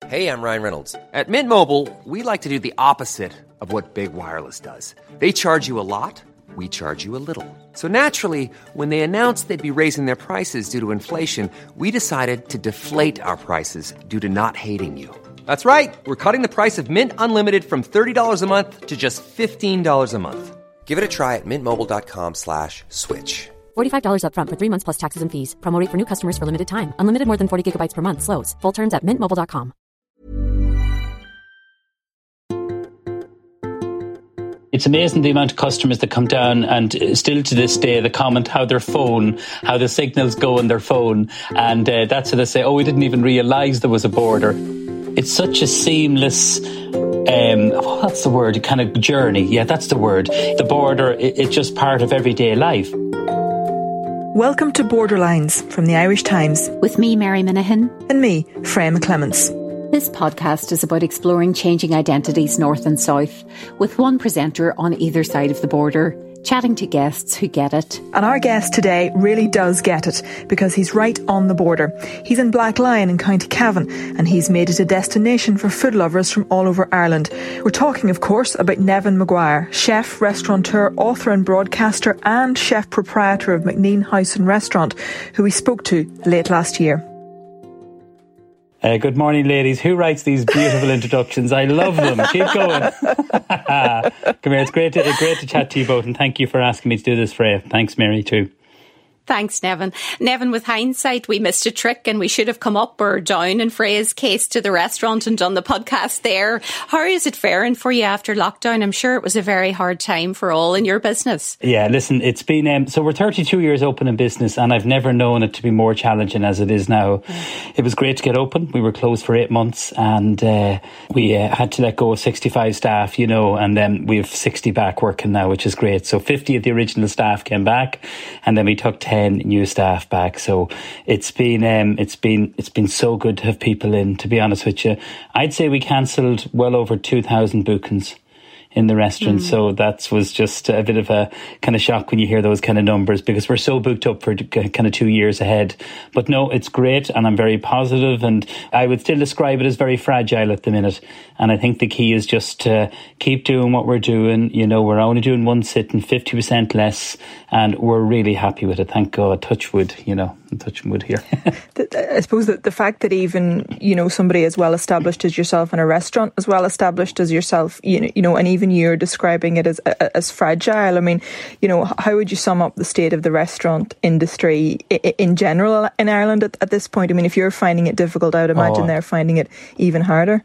Hey, I'm Ryan Reynolds. At Mint Mobile, we like to do the opposite of what Big Wireless does. They charge you a lot, we charge you a little. So naturally, when they announced they'd be raising their prices due to inflation, we decided to deflate our prices due to not hating you. That's right. We're cutting the price of Mint Unlimited from $30 a month to just $15 a month. Give it a try at mintmobile.com/switch. $45 up front for 3 months plus taxes and fees. Promo rate for new customers for limited time. Unlimited more than 40 gigabytes per month. Slows full terms at mintmobile.com. It's amazing the amount of customers that come down and still to this day they comment how their phone, how the signals go on their phone, and that's how they say, oh, we didn't even realise there was a border. It's such a seamless, what's the word, kind of journey. Yeah, that's the word. The border, it's just part of everyday life. Welcome to Borderlines from the Irish Times. With me, Mary Minahan. And me, Freya Clements. This podcast is about exploring changing identities north and south, with one presenter on either side of the border, chatting to guests who get it. And our guest today really does get it, because he's right on the border. He's in Blacklion in County Cavan, and he's made it a destination for food lovers from all over Ireland. We're talking, of course, about Nevan Maguire, chef, restaurateur, author and broadcaster, and chef proprietor of McNean House and Restaurant, who we spoke to late last year. Good morning, ladies. Who writes these beautiful introductions? I love them. Keep going. Come here. It's great to chat to you both, and thank you for asking me to do this, Freya. Thanks, Mary, too. Thanks, Nevan. Nevan, with hindsight, we missed a trick and we should have come up or down in Freya's case to the restaurant and done the podcast there. How is it faring for you after lockdown? I'm sure it was a very hard time for all in your business. Yeah, listen, it's been, so we're 32 years open in business, and I've never known it to be more challenging as it is now. It was great to get open. We were closed for 8 months, and we had to let go of 65 staff, you know, and then we have 60 back working now, which is great. So 50 of the original staff came back, and then we took 10 new staff back. So it's been so good to have people in, to be honest with you. I'd say we cancelled well over 2,000 bookings in the restaurant. So that was just a bit of a kind of shock when you hear those kind of numbers, because we're so booked up for kind of 2 years ahead. But no, it's great, and I'm very positive, and I would still describe it as very fragile at the minute. And I think the key is just to keep doing what we're doing. You know, we're only doing one sitting, 50% less, and we're really happy with it. Thank God. Touch wood, you know, touch wood here. I suppose that the fact that even, you know, somebody as well established as yourself in a restaurant, as well established as yourself, you know, and even you're describing it as fragile. I mean, you know, how would you sum up the state of the restaurant industry in general in Ireland at this point? I mean, if you're finding it difficult, I would imagine they're finding it even harder.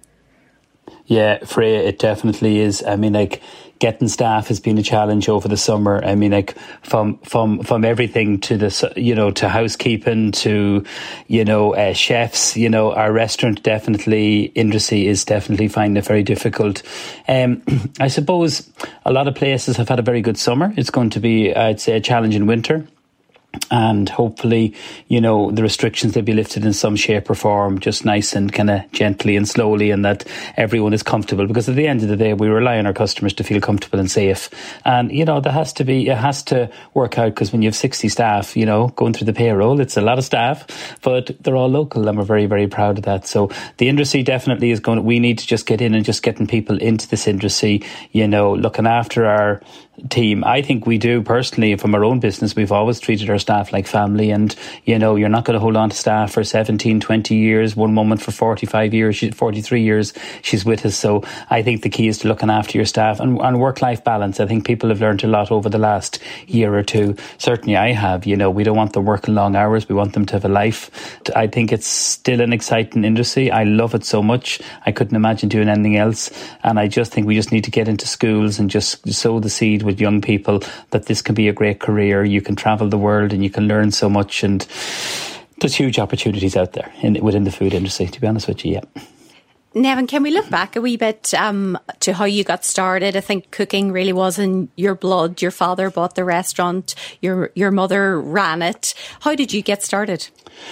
Yeah, Freya, it definitely is. I mean, like, getting staff has been a challenge over the summer. I mean, like, from everything to the, you know, to housekeeping to, you know, chefs, you know, our restaurant industry is definitely finding it very difficult. I suppose a lot of places have had a very good summer. It's going to be, I'd say, a challenging winter. And hopefully, you know, the restrictions will be lifted in some shape or form, just nice and kind of gently and slowly, and that everyone is comfortable. Because at the end of the day, we rely on our customers to feel comfortable and safe. And, you know, it has to work out, because when you have 60 staff, you know, going through the payroll, it's a lot of staff, but they're all local, and we're very, very proud of that. So the industry definitely is we need to just get in and just getting people into this industry, you know, looking after our team. I think we do personally from our own business. We've always treated our staff like family, and you know, you're not going to hold on to staff for 17, 20 years. One woman for 45 years, 43 years she's with us. So I think the key is to looking after your staff and work-life balance. I think people have learned a lot over the last year or two. Certainly I have. You know, we don't want them working long hours. We want them to have a life. I think it's still an exciting industry. I love it so much. I couldn't imagine doing anything else. And I just think we just need to get into schools and just sow the seed with young people that this can be a great career. You can travel the world and you can learn so much, and there's huge opportunities out there within the food industry, to be honest with you. Yeah. Nevan, can we look back a wee bit to how you got started? I think cooking really was in your blood. Your father bought the restaurant, your mother ran it. How did you get started?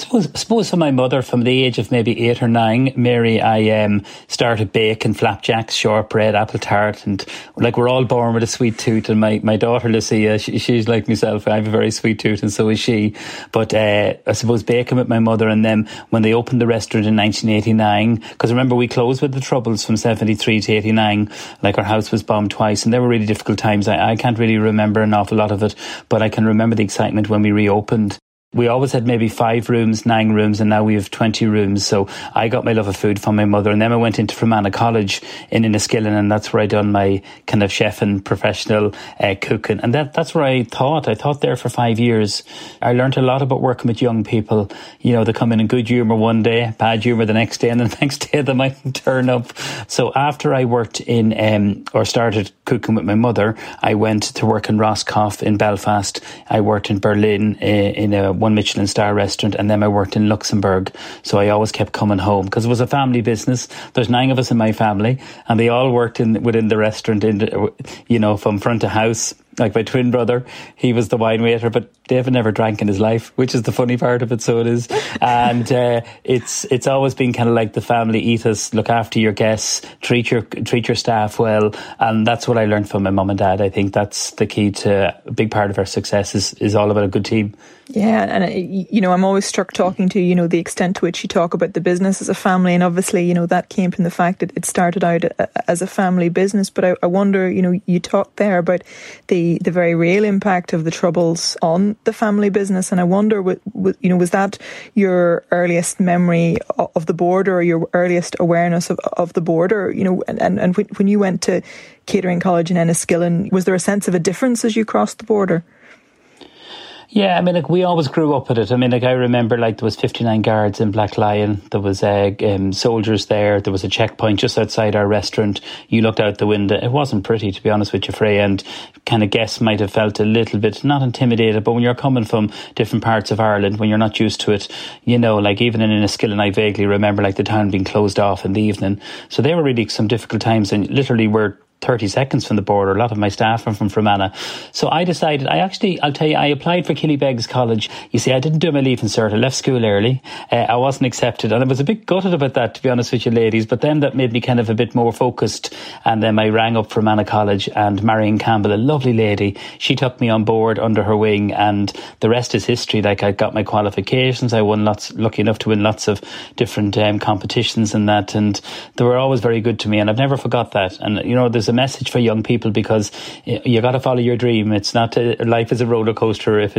suppose for my mother, from the age of maybe 8 or 9, Mary, I started baking flapjacks, shortbread, apple tart, and like we're all born with a sweet tooth. And my daughter Lucia, she's like myself. I have a very sweet tooth, and so is she. But I suppose baking with my mother, and then when they opened the restaurant in 1989, because remember we closed with the Troubles from 73 to 89. Like our house was bombed twice, and they were really difficult times. I can't really remember an awful lot of it, but I can remember the excitement when we reopened. We always had maybe 5 rooms, 9 rooms, and now we have 20 rooms. So I got my love of food from my mother. And then I went into Fermanagh College in Enniskillen, and that's where I done my kind of chefing, professional cooking. And that's where I taught there for 5 years. I learned a lot about working with young people. You know, they come in good humour one day, bad humour the next day, and the next day they mightn't turn up. So after I worked in, or started cooking with my mother, I went to work in Roscoff in Belfast. I worked in Berlin in a 1 Michelin star restaurant, and then I worked in Luxembourg. So I always kept coming home because it was a family business. There's 9 of us in my family, and they all worked within the restaurant, from front to house. Like my twin brother, he was the wine waiter, but David never drank in his life, which is the funny part of it. So it is. And it's always been kind of like the family ethos: look after your guests, treat your staff well. And that's what I learned from my mum and dad. I think that's the key to a big part of our success is all about a good team. Yeah, and I'm always struck talking to the extent to which you talk about the business as a family, and obviously that came from the fact that it started out as a family business. But I wonder, you talked there about the very real impact of the Troubles on the family business, and I wonder, was that your earliest memory of the border, or your earliest awareness of the border? And when you went to catering college in Enniskillen, was there a sense of a difference as you crossed the border? Yeah, I mean, we always grew up with it. I mean, I remember, there was 59 guards in Black Lion. There was soldiers there. There was a checkpoint just outside our restaurant. You looked out the window. It wasn't pretty, to be honest with you, Freya, and kind of guests might have felt a little bit, not intimidated, but when you're coming from different parts of Ireland, when you're not used to it, even in Enniskillen, I vaguely remember the town being closed off in the evening. So they were really some difficult times, and literally we're 30 seconds from the border. A lot of my staff are from Fermanagh. So I decided, I'll tell you, I applied for Killybegs College. You see, I didn't do my leaving cert. I left school early. I wasn't accepted. And I was a bit gutted about that, to be honest with you, ladies. But then that made me kind of a bit more focused. And then I rang up Fermanagh College, and Marion Campbell, a lovely lady, she took me on board under her wing, and the rest is history. I got my qualifications. I lucky enough to win lots of different competitions and that. And they were always very good to me. And I've never forgot that. And, there's a message for young people, because you got to follow your dream. It's not life is a roller coaster. If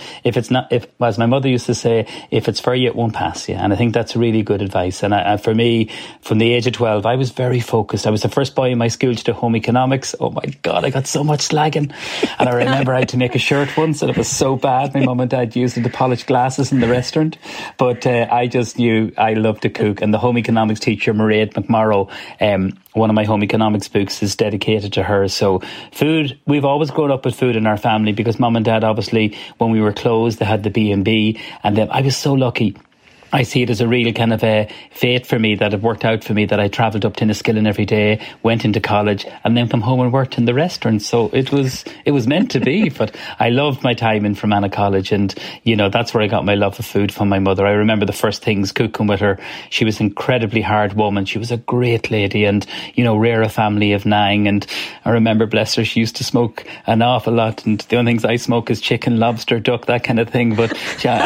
as my mother used to say, if it's for you, it won't pass you. And I think that's really good advice. And for me, from the age of 12, I was very focused. I was the first boy in my school to do home economics. Oh my God, I got so much slagging. And I remember I had to make a shirt once, and it was so bad. My mum and dad used it to polish glasses in the restaurant. But I just knew I loved to cook. And the home economics teacher, Mairead McMorrow, one of my home economics books is dedicated to her. So food, we've always grown up with food in our family, because mum and dad, obviously, when we were closed, they had the B&B, and then I was so lucky. I see it as a real kind of a fate for me that it worked out for me, that I travelled up to Enniskillen every day, went into college, and then come home and worked in the restaurant. So it was meant to be. But I loved my time in Fermanagh College, and that's where I got my love of food from my mother. I remember the first things cooking with her. She was an incredibly hard woman. She was a great lady, and rear a family of 9. And I remember, bless her, she used to smoke an awful lot, and the only things I smoke is chicken, lobster, duck, that kind of thing. But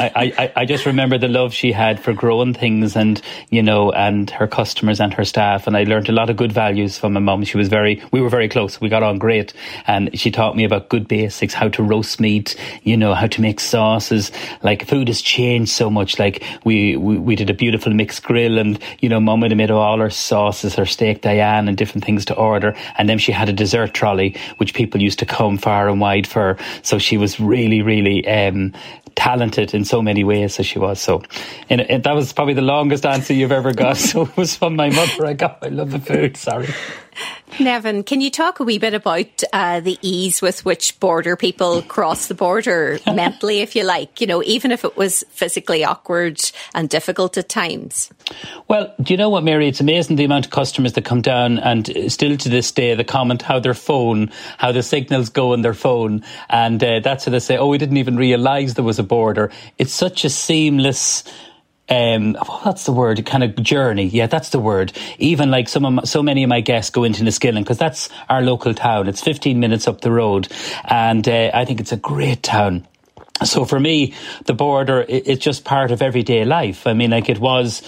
I just remember the love she had for growing things, and and her customers and her staff. And I learned a lot of good values from my mum. We were very close. We got on great, and she taught me about good basics, how to roast meat, how to make sauces. Like, food has changed so much. Like, we did a beautiful mixed grill, and mum had made all her sauces, her steak Diane, and different things to order. And then she had a dessert trolley, which people used to come far and wide for. So she was really, really talented in so many ways. So she was. So that was probably the longest answer you've ever got. So it was from my mother. I love the food. Sorry. Nevin, can you talk a wee bit about the ease with which border people cross the border mentally, if you like, even if it was physically awkward and difficult at times? Well, do you know what, Mary? It's amazing the amount of customers that come down, and still to this day they comment how the signals go on their phone, and that's how they say, oh, we didn't even realise there was a border. It's such a seamless what's the word? Kind of journey. Yeah, that's the word. Even like so many of my guests go into Enniskillen, because that's our local town. It's 15 minutes up the road, and I think it's a great town. So for me, the border, it's just part of everyday life. I mean, like it was,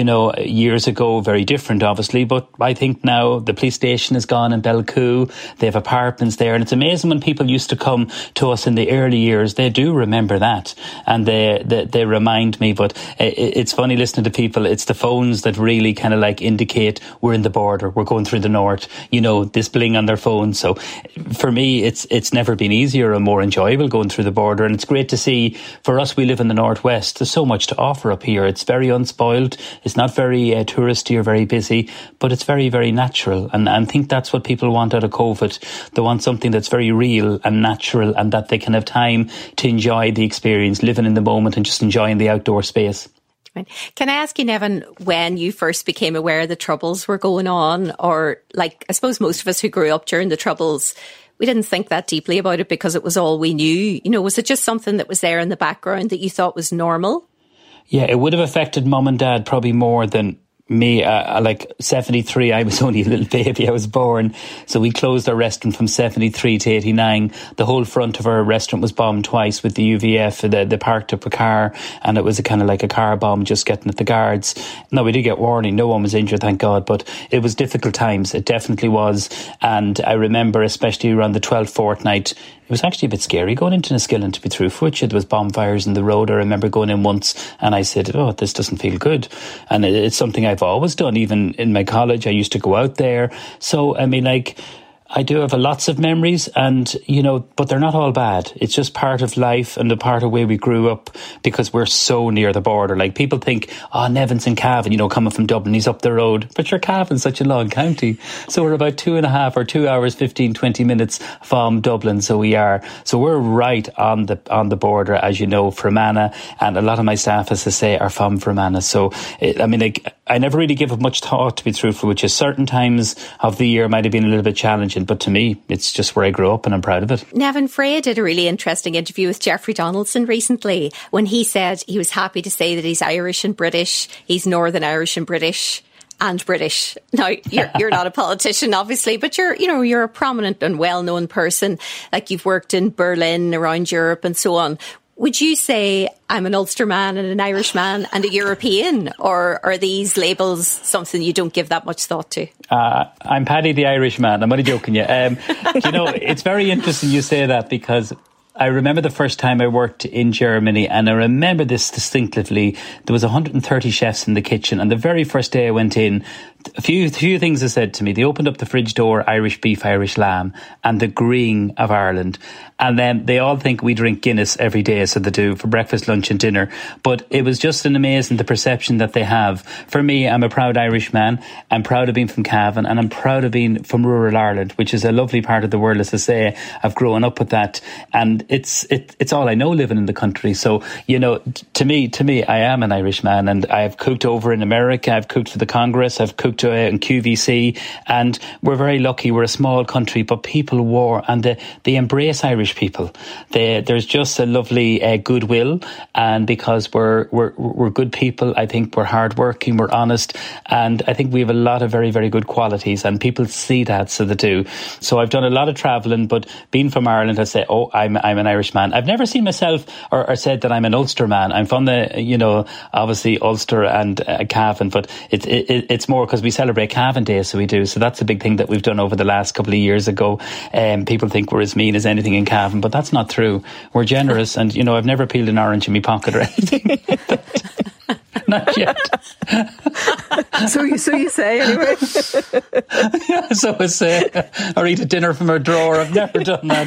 years ago, very different, obviously. But I think now the police station is gone in Belcoo. They have apartments there. And it's amazing when people used to come to us in the early years, they do remember that. And they remind me. But it's funny listening to people. It's the phones that really kind of like indicate we're in the border. We're going through the north, this bling on their phone. So for me, it's never been easier or more enjoyable going through the border. And it's great to see. For us, we live in the northwest. There's so much to offer up here. It's very unspoiled. It's not very touristy or very busy, but it's very, very natural. And I think that's what people want out of COVID. They want something that's very real and natural, and that they can have time to enjoy the experience, living in the moment and just enjoying the outdoor space. Can I ask you, Nevin, when you first became aware the Troubles were going on, or like, I suppose most of us who grew up during the Troubles, we didn't think that deeply about it because it was all we knew. Was it just something that was there in the background that you thought was normal? Yeah, it would have affected mum and dad probably more than me. Like 73, I was only a little baby. I was born. So we closed our restaurant from 73 to 89. The whole front of our restaurant was bombed twice with the UVF. They parked up a car, and it was a kind of like a car bomb just getting at the guards. No, we did get warning. No one was injured, thank God. But it was difficult times. It definitely was. And I remember, especially around the 12th fortnight, it was actually a bit scary going into Enniskillen, to be truthful with you. There was bonfires in the road. I remember going in once and I said, this doesn't feel good. And it's something I've always done. Even in my college, I used to go out there. So, I mean, like, I do have lots of memories, and, but they're not all bad. It's just part of life and a part of where we grew up, because we're so near the border. Like, people think, Nevin's in Cavan, coming from Dublin, he's up the road. But sure, Cavan's such a long county. So we're about 2.5 or 2 hours, 15, 20 minutes from Dublin. So we're right on the border, as you know, Fermanagh. And a lot of my staff, as I say, are from Fermanagh. So, I never really give it much thought, to be truthful, which is certain times of the year might have been a little bit challenging. But to me, it's just where I grew up, and I'm proud of it. Nevin Freya did a really interesting interview with Jeffrey Donaldson recently, when he said he was happy to say that he's Irish and British, he's Northern Irish and British. Now, you're not a politician, obviously, but you're a prominent and well-known person. Like, you've worked in Berlin, around Europe and so on. Would you say I'm an Ulster man and an Irish man and a European, or are these labels something you don't give that much thought to? I'm Paddy the Irish man. I'm only joking you. It's very interesting you say that, because I remember the first time I worked in Germany, and I remember this distinctively. There was 130 chefs in the kitchen, and the very first day I went in, a few things they said to me. They opened up the fridge door, Irish beef, Irish lamb, and the green of Ireland. And then they all think we drink Guinness every day, so they do, for breakfast, lunch and dinner. But it was just an amazing, the perception that they have. For me, I'm a proud Irish man. I'm proud of being from Cavan, and I'm proud of being from rural Ireland, which is a lovely part of the world, as I say. I've grown up with that, and it's all I know living in the country. So, to me, I am an Irish man, and I've cooked over in America. I've cooked for the Congress. I've cooked in QVC, and we're very lucky. We're a small country, but people they embrace Irish people. There's just a lovely goodwill, and because we're good people, I think we're hardworking, we're honest, and I think we have a lot of very, very good qualities, and people see that, so they do. So I've done a lot of travelling, but being from Ireland, I say, I'm an Irish man. I've never seen myself or said that I'm an Ulster man. I'm from the, obviously Ulster and Cavan, but it's more because we celebrate Cavan Day, so we do. So that's a big thing that we've done over the last couple of years ago. People think we're as mean as anything in Cavan, but that's not true. We're generous, and I've never peeled an orange in my pocket or anything. Not yet. So you say anyway. Yeah, so I say, or eat a dinner from her drawer. I've never done that.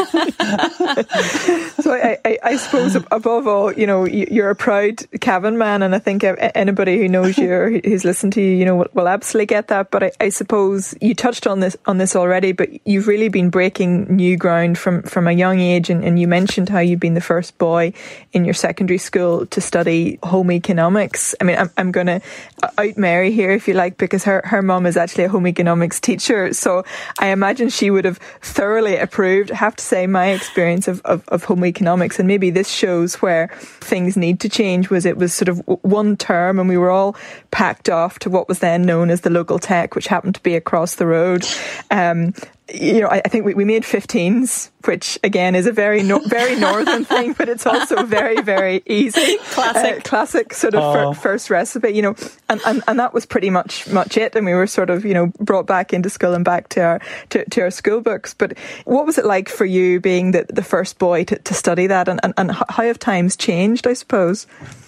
So I suppose above all, you're a proud Cavan man, and I think anybody who knows you or who's listened to you, will absolutely get that. But I suppose you touched on this already, but you've really been breaking new ground from a young age, and you mentioned how you've been the first boy in your secondary school to study home economics. I mean, I'm going to out-mayor canary here, if you like, because her mum is actually a home economics teacher. So I imagine she would have thoroughly approved. I have to say my experience of home economics, and maybe this shows where things need to change, was it was sort of one term and we were all packed off to what was then known as the local tech, which happened to be across the road. I think we made 15s, which again is a very northern thing, but it's also very, very easy. Classic sort of first recipe, and that was pretty much it. And we were sort of, brought back into school and back to our school books. But what was it like for you being the first boy to study that, and how have times changed, I suppose?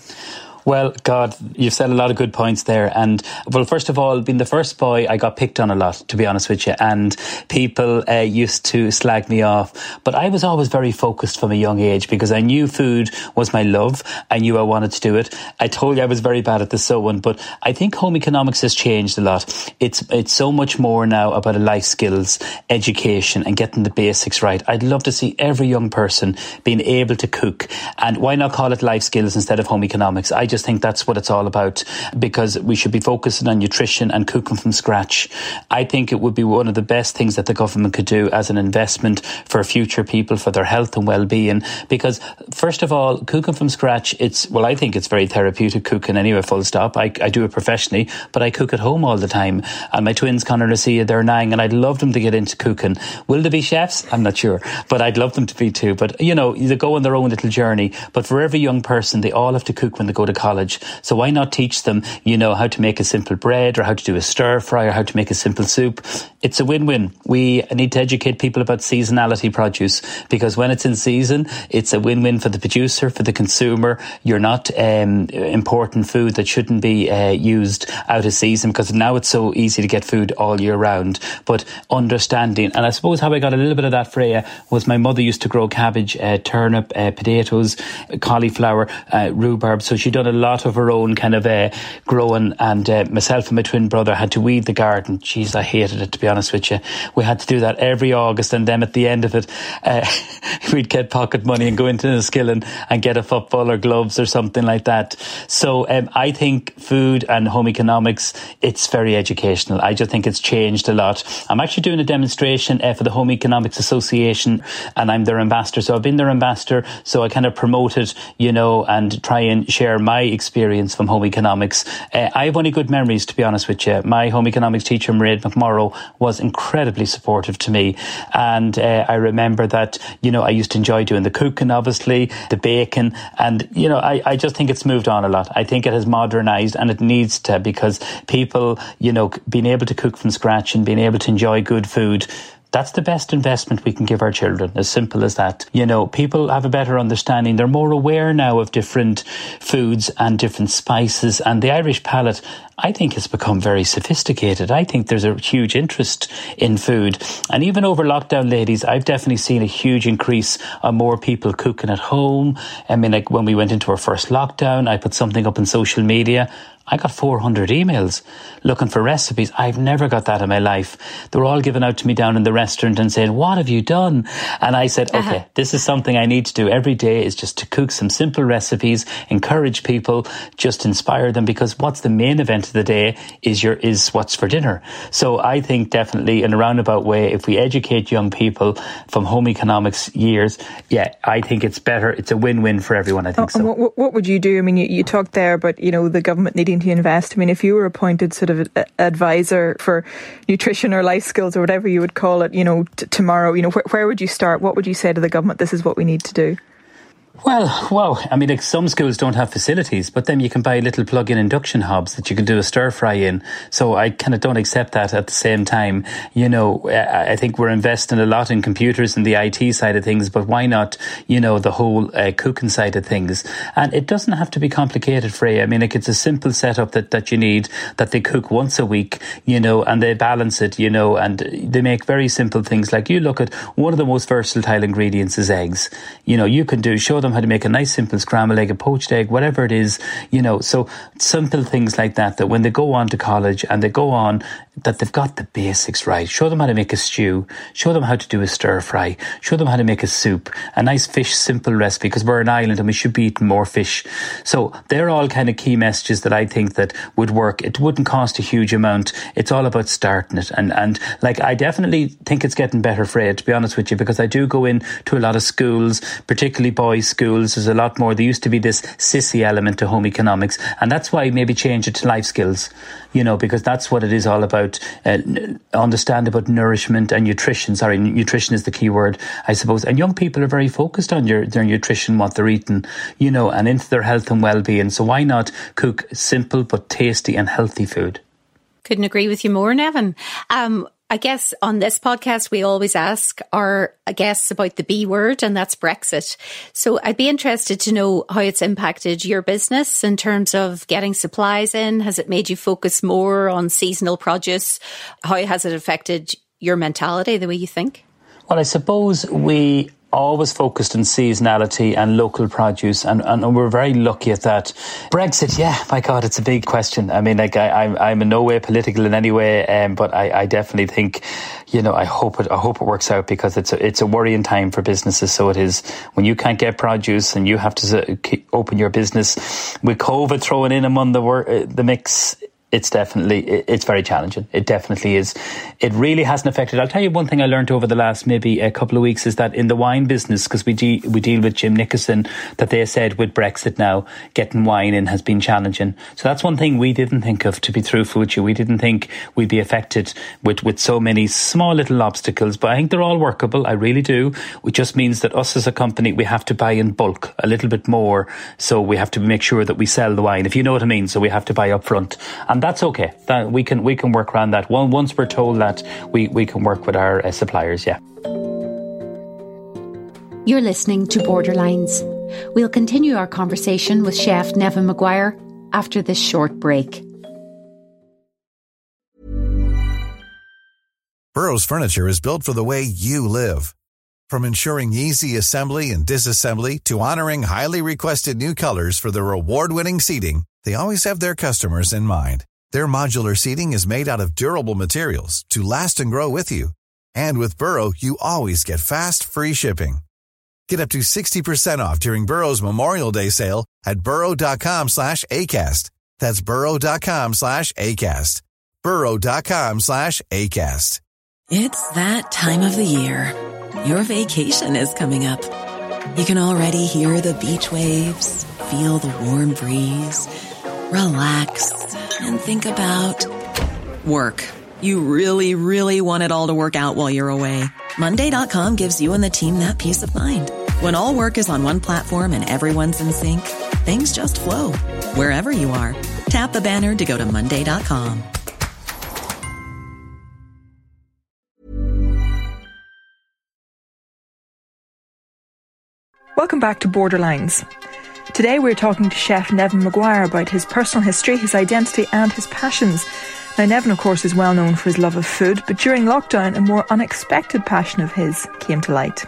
Well, God, you've said a lot of good points there. And, well, first of all, being the first boy, I got picked on a lot, to be honest with you. And people used to slag me off. But I was always very focused from a young age because I knew food was my love. I knew I wanted to do it. I told you I was very bad at the sewing. But I think home economics has changed a lot. It's so much more now about life skills, education, and getting the basics right. I'd love to see every young person being able to cook. And why not call it life skills instead of home economics? I just think that's what it's all about, because we should be focusing on nutrition and cooking from scratch. I think it would be one of the best things that the government could do as an investment for future people, for their health and well-being, because first of all, cooking from scratch, I think it's very therapeutic cooking anyway, full stop. I do it professionally, but I cook at home all the time. And my twins, Conor and Lucia, they're 9, and I'd love them to get into cooking. Will they be chefs? I'm not sure, but I'd love them to be too. But, they go on their own little journey. But for every young person, they all have to cook when they go to college. So why not teach them, how to make a simple bread, or how to do a stir fry, or how to make a simple soup? It's a win-win. We need to educate people about seasonality produce, because when it's in season, it's a win-win for the producer, for the consumer. You're not importing food that shouldn't be used out of season, because now it's so easy to get food all year round. But understanding, and I suppose how I got a little bit of that, Freya, was my mother used to grow cabbage, turnip, potatoes, cauliflower, rhubarb. So she'd done a lot of her own kind of growing, and myself and my twin brother had to weed the garden. Jeez, I hated it, to be honest with you. We had to do that every August, and then at the end of it, we'd get pocket money and go into the skillen and get a football or gloves or something like that. So I think food and home economics, it's very educational. I just think it's changed a lot. I'm actually doing a demonstration for the Home Economics Association, and I'm their ambassador. So I've been their ambassador, so I kind of promote it, and try and share my experience from home economics. I have only good memories, to be honest with you. My home economics teacher, Mairead McMorrow, was incredibly supportive to me. And I remember that, I used to enjoy doing the cooking, obviously, the baking. And, I just think it's moved on a lot. I think it has modernised, and it needs to, because people, being able to cook from scratch and being able to enjoy good food, that's the best investment we can give our children, as simple as that. People have a better understanding. They're more aware now of different foods and different spices, and the Irish palate, I think, has become very sophisticated. I think there's a huge interest in food. And even over lockdown, ladies, I've definitely seen a huge increase on more people cooking at home. I mean, like when we went into our first lockdown, I put something up on social media. I got 400 emails looking for recipes. I've never got that in my life. They were all given out to me down in the restaurant and saying, what have you done? And I said, okay, this is something I need to do every day, is just to cook some simple recipes, encourage people, just inspire them, because what's the main event of the day is what's for dinner. So I think definitely in a roundabout way, if we educate young people from home economics years, I think it's better. It's a win-win for everyone, I think so. What would you do? I mean, you talked there about, the government needing to invest. I mean, if you were appointed sort of advisor for nutrition or life skills or whatever you would call it, tomorrow, where would you start? What would you say to the government? This is what we need to do. Well, I mean, like some schools don't have facilities, but then you can buy little plug-in induction hobs that you can do a stir fry in. So I kind of don't accept that at the same time. I think we're investing a lot in computers and the IT side of things, but why not, the whole cooking side of things? And it doesn't have to be complicated, Freya. I mean, like it's a simple setup that you need, that they cook once a week, and they balance it, and they make very simple things. Like you look at one of the most versatile ingredients is eggs. You can show them how to make a nice simple scrambled egg, a poached egg, whatever it is, so simple things like that when they go on to college and they go on, that they've got the basics right. Show them how to make a stew, show them how to do a stir fry, show them how to make a soup, a nice fish simple recipe, because we're an island and we should be eating more fish. So they're all kind of key messages that I think that would work. It wouldn't cost a huge amount. It's all about starting it. And like, I definitely think it's getting better, Freya, to be honest with you, because I do go in to a lot of schools, particularly boys' schools. There's a lot more. There used to be this sissy element to home economics, and that's why I maybe change it to life skills, because that's what it is all about. Understand about nourishment and nutrition. Sorry, nutrition is the key word, I suppose. And young people are very focused on their nutrition, what they're eating, and into their health and well-being. So why not cook simple but tasty and healthy food? Couldn't agree with you more, Nevin. I guess on this podcast, we always ask our guests about the B word, and that's Brexit. So I'd be interested to know how it's impacted your business in terms of getting supplies in. Has it made you focus more on seasonal produce? How has it affected your mentality, the way you think? Well, I suppose we always focused on seasonality and local produce, and we're very lucky at that. Brexit, my God, it's a big question. I mean, like, I'm in no way political in any way, but I definitely think, I hope it works out, because it's a worrying time for businesses. So it is, when you can't get produce and you have to open your business with COVID thrown in among the mix. It's very challenging. It definitely is. It really hasn't affected. I'll tell you one thing I learned over the last maybe a couple of weeks is that in the wine business, because we deal with Jim Nicholson, that they said with Brexit now, getting wine in has been challenging. So that's one thing we didn't think of, to be truthful with you. We didn't think we'd be affected with so many small little obstacles, but I think they're all workable. I really do. It just means that us as a company, we have to buy in bulk a little bit more. So we have to make sure that we sell the wine, if you know what I mean. So we have to buy up front. And that's okay. That we can work around that. Well, once we're told that, we can work with our suppliers. Yeah. You're listening to Borderlines. We'll continue our conversation with chef Nevin Maguire after this short break. Burrow's furniture is built for the way you live. From ensuring easy assembly and disassembly to honoring highly requested new colors for their award-winning seating, they always have their customers in mind. Their modular seating is made out of durable materials to last and grow with you. And with Burrow, you always get fast, free shipping. Get up to 60% off during Burrow's Memorial Day sale at burrow.com/ACAST. That's burrow.com/ACAST. burrow.com/ACAST. It's that time of the year. Your vacation is coming up. You can already hear the beach waves, feel the warm breeze, relax, and think about work. You really, really want it all to work out while you're away. Monday.com gives you and the team that peace of mind. When all work is on one platform and everyone's in sync, things just flow. Wherever you are, tap the banner to go to Monday.com. Welcome back to Borderlines. Today we're talking to chef Nevin Maguire about his personal history, his identity and his passions. Now, Nevin, of course, is well known for his love of food, but during lockdown a more unexpected passion of his came to light.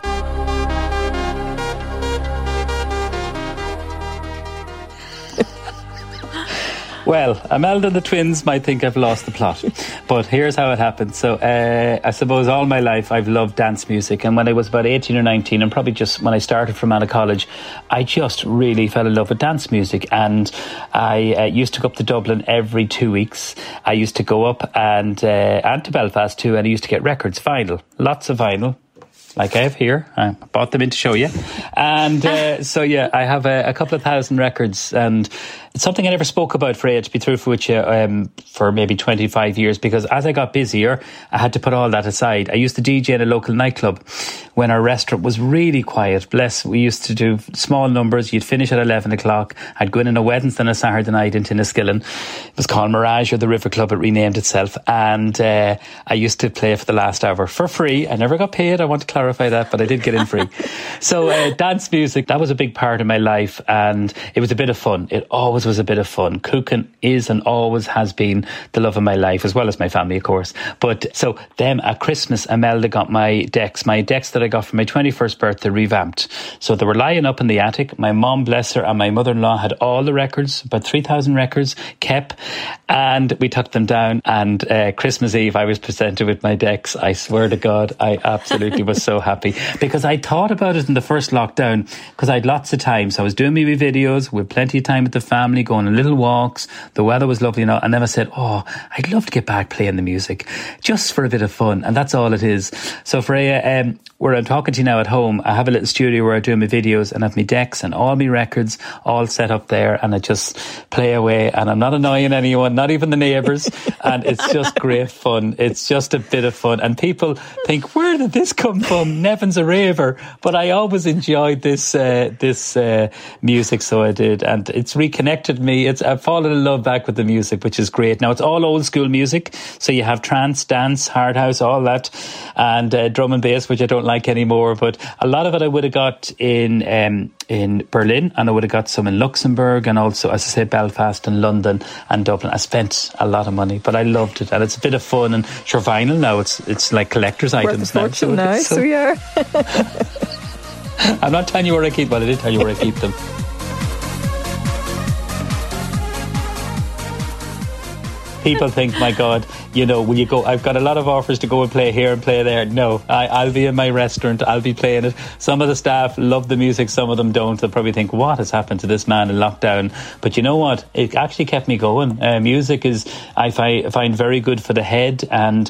Well, Imelda and the twins might think I've lost the plot, but here's how it happened. So I suppose all my life I've loved dance music, and when I was about 18 or 19, and probably just when I started from out of college, I just really fell in love with dance music. And I used to go up to Dublin every 2 weeks. I used to go up and to Belfast too, and I used to get records, vinyl, lots of vinyl. Like I have here. I bought them in to show you. And I have a couple of thousand records, and it's something I never spoke about, Freya, to be truthful with you, for maybe 25 years, because as I got busier, I had to put all that aside. I used to DJ in a local nightclub when our restaurant was really quiet. We used to do small numbers. You'd finish at 11 o'clock. I'd go in on a Wednesday and a Saturday night into Enniskillen. It was called Mirage or the River Club. It renamed itself. And I used to play for the last hour for free. I never got paid. I want to clarify that, but I did get in free. So dance music, that was a big part of my life, and it was a bit of fun. It always always was a bit of fun. Cooking is and always has been the love of my life, as well as my family, of course. But so them at Christmas, Imelda got my decks that I got for my 21st birthday revamped. So they were lying up in the attic. My mom, bless her, and my mother-in-law had all the records, about 3,000 records, kept, and we took them down. And Christmas Eve, I was presented with my decks. I swear to God, I absolutely was so happy, because I thought about it in the first lockdown, because I had lots of time. So I was doing my videos with plenty of time with the family, going on little walks. The weather was lovely, and then I said, I'd love to get back playing the music just for a bit of fun, and that's all it is. So Freya, where I'm talking to you now at home, I have a little studio where I do my videos and have my decks and all my records all set up there, and I just play away, and I'm not annoying anyone, not even the neighbours, and it's just great fun. It's just a bit of fun, and people think, where did this come from? Nevin's a raver, but I always enjoyed this music, so I did, and it's reconnected me. I've fallen in love back with the music, which is great. Now it's all old school music, so you have trance, dance, hard house, all that, and drum and bass, which I don't like anymore, but a lot of it I would have got in Berlin, and I would have got some in Luxembourg, and also, as I say, Belfast and London and Dublin. I spent a lot of money, but I loved it, and it's a bit of fun. And sure, vinyl now, it's like collector's items now. So yeah. I'm not telling you where I keep, well, I did tell you where I keep them. People think, my God, will you go? I've got a lot of offers to go and play here and play there. No, I'll be in my restaurant. I'll be playing it. Some of the staff love the music. Some of them don't. They'll probably think, what has happened to this man in lockdown? But you know what? It actually kept me going. Music is, I find very good for the head, and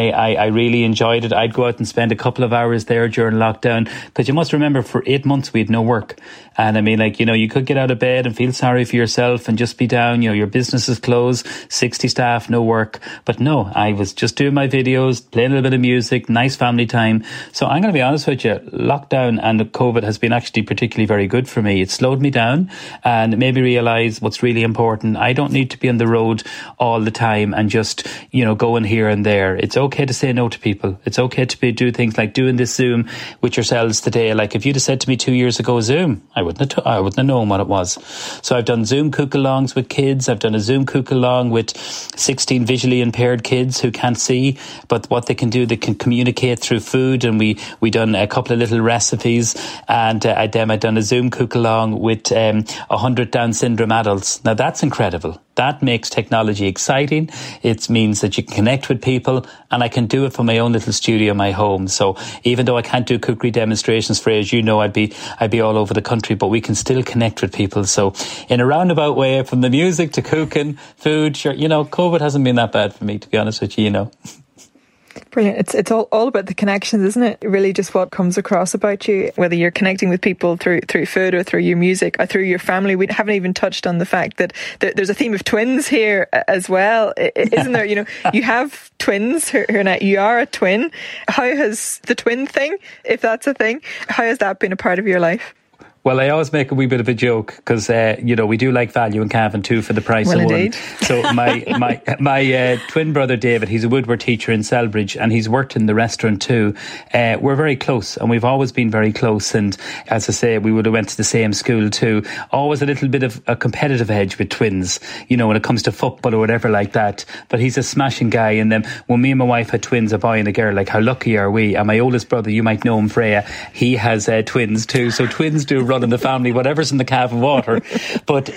I really enjoyed it. I'd go out and spend a couple of hours there during lockdown, because you must remember, for 8 months we had no work. And I mean, you could get out of bed and feel sorry for yourself and just be down. Your business is closed, 60 staff, no work. But no, I was just doing my videos, playing a little bit of music, nice family time. So I'm going to be honest with you, lockdown and COVID has been actually particularly very good for me. It slowed me down and made me realise what's really important. I don't need to be on the road all the time and just, going here and there. It's okay to say no to people. It's okay to do things like doing this Zoom with yourselves today. Like if you'd have said to me 2 years ago, Zoom, I wouldn't have known what it was. So I've done Zoom cook-alongs with kids. I've done a Zoom cook-along with 16 visually impaired kids who can't see, but what they can do, they can communicate through food. And we done a couple of little recipes, and I'd done a Zoom cook-along with 100 Down syndrome adults. Now that's incredible. That makes technology exciting. It means that you can connect with people, and I can do it from my own little studio in my home. So even though I can't do cookery demonstrations for, as you know, I'd be all over the country, but we can still connect with people. So in a roundabout way, from the music to cooking, food, sure, COVID hasn't been that bad for me, to be honest with you, Brilliant. It's all about the connections, isn't it? Really just what comes across about you, whether you're connecting with people through food or through your music or through your family. We haven't even touched on the fact that there's a theme of twins here as well, isn't there? You have twins, you are a twin. How has the twin thing, if that's a thing, how has that been a part of your life? Well, I always make a wee bit of a joke because, we do like value in Cavan too for the price of one. So my twin brother David, he's a woodwork teacher in Selbridge, and he's worked in the restaurant too. We're very close, and we've always been very close. And as I say, we would have went to the same school too. Always a little bit of a competitive edge with twins, when it comes to football or whatever like that. But he's a smashing guy. And then when me and my wife had twins, a boy and a girl, like how lucky are we? And my oldest brother, you might know him, Freya, he has twins too. So twins do run in the family, whatever's in the Cavan water. But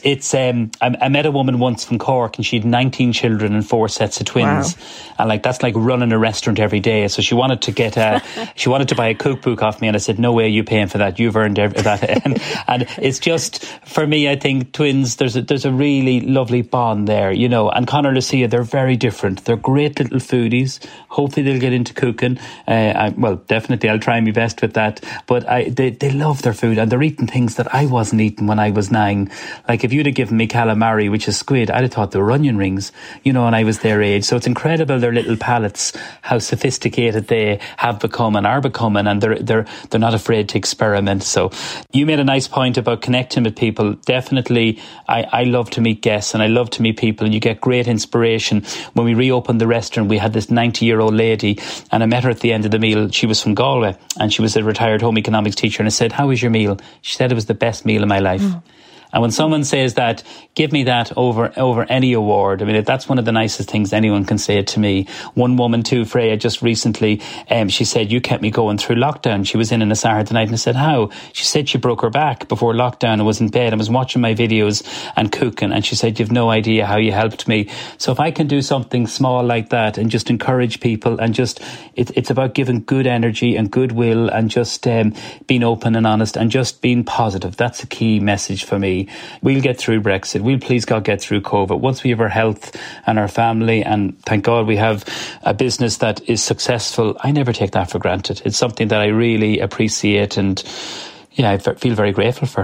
I met a woman once from Cork, and she had 19 children and 4 sets of twins. Wow. And that's like running a restaurant every day. So she wanted to buy a cookbook off me, and I said, no way, you paying for that, you've earned that. And it's just, for me, I think twins, there's a really lovely bond there, and Conor Lucia, they're very different. They're great little foodies. Hopefully they'll get into cooking. Definitely I'll try my best with that. But they love their food, and they're eating things that I wasn't eating when I was 9. Like if you'd have given me calamari, which is squid, I'd have thought they were onion rings, and I was their age. So it's incredible, their little palates, how sophisticated they have become and are becoming, and they're not afraid to experiment. So you made a nice point about connecting with people. Definitely, I love to meet guests, and I love to meet people, and you get great inspiration. When we reopened the restaurant, we had this 90-year-old lady, and I met her at the end of the meal. She was from Galway, and she was a retired home economics teacher, and I said, how was your meal? She said it was the best meal of my life. And when someone says that, give me that over any award. I mean, that's one of the nicest things anyone can say to me. One woman too, Freya, just recently, she said, you kept me going through lockdown. She was in on a Saturday night, and I said, how? She said she broke her back before lockdown and was in bed and was watching my videos and cooking. And she said, you've no idea how you helped me. So if I can do something small like that and just encourage people, and just, it's about giving good energy and goodwill and just being open and honest and just being positive. That's a key message for me. We'll get through Brexit. We'll, please God, get through COVID. Once we have our health and our family, and thank God we have a business that is successful, I never take that for granted. It's something that I really appreciate, and I feel very grateful for.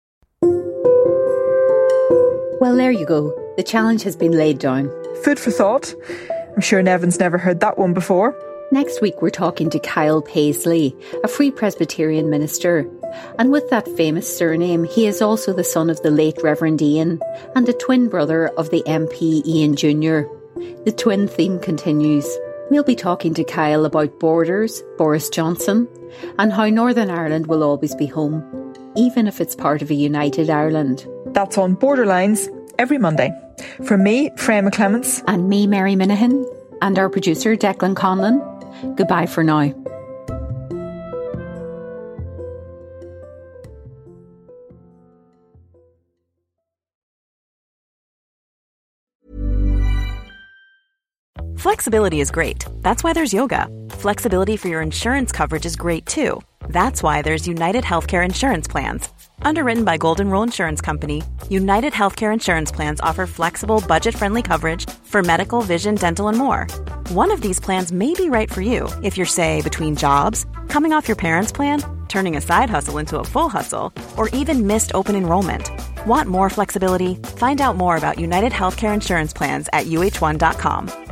Well, there you go. The challenge has been laid down. Food for thought. I'm sure Nevin's never heard that one before. Next week, we're talking to Kyle Paisley, a Free Presbyterian minister. And with that famous surname, he is also the son of the late Reverend Ian and a twin brother of the MP Ian Jr. The twin theme continues. We'll be talking to Kyle about borders, Boris Johnson, and how Northern Ireland will always be home, even if it's part of a united Ireland. That's on Borderlines every Monday. From me, Freya McClements. And me, Mary Minahan. And our producer, Declan Conlon. Goodbye for now. Flexibility is great. That's why there's yoga. Flexibility for your insurance coverage is great too. That's why there's United Healthcare Insurance Plans. Underwritten by Golden Rule Insurance Company, United Healthcare Insurance Plans offer flexible, budget-friendly coverage for medical, vision, dental, and more. One of these plans may be right for you if you're, say, between jobs, coming off your parents' plan, turning a side hustle into a full hustle, or even missed open enrollment. Want more flexibility? Find out more about United Healthcare Insurance Plans at uh1.com.